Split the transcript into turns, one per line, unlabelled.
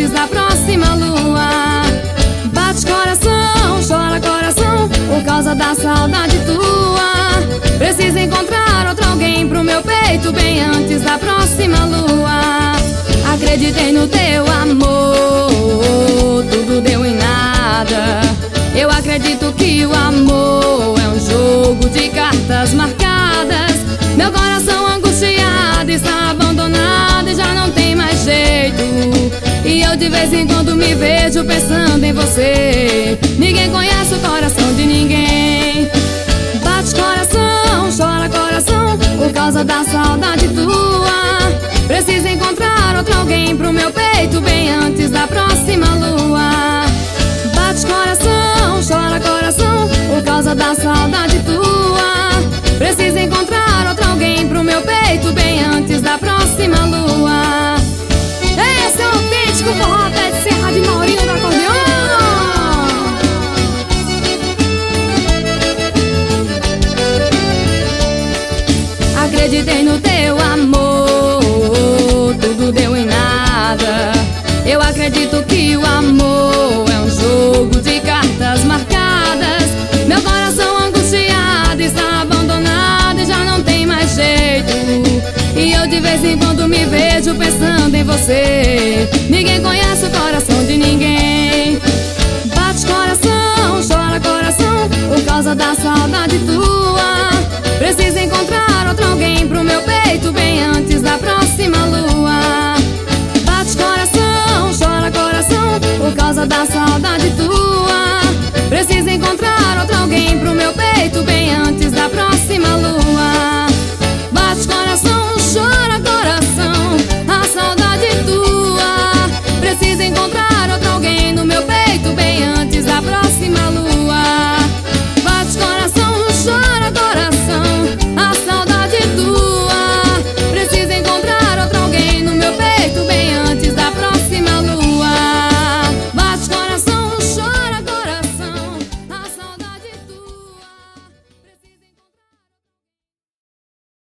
antes da próxima lua. Bate coração, chora coração, por causa da saudade tua. Preciso encontrar outro alguém pro meu peito bem antes da próxima lua. Acreditei no teu amor, tudo deu em nada. Eu acredito que o amor é um jogo de cartas marcadas. Meu coração angustiado está abandonado e já não tem mais jeito. E eu de vez em quando me vejo pensando em você. Ninguém conhece o coração de ninguém. Bate coração, chora coração, por causa da saudade tua. Preciso encontrar outro alguém pro meu peito bem antes da próxima lua. Bate coração, chora coração, por causa da saudade tua. Preciso encontrar outro alguém pro meu peito bem antes da próxima lua. Esse é o autêntico forró pé de serra de Maurinho do acordeão. Acreditei no teu amor, tudo deu em nada. Eu acredito que o amor é um jogo de cartas marcadas. Meu coração angustiado está abandonado e já não tem mais jeito. E eu de vez em quando me vejo pensando em você. Ninguém conhece o coração de ninguém. Bate coração, chora coração, por causa da saudade tua. Preciso encontrar outro alguém pro meu peito bem antes da próxima lua. Bate coração, chora coração, por causa da saudade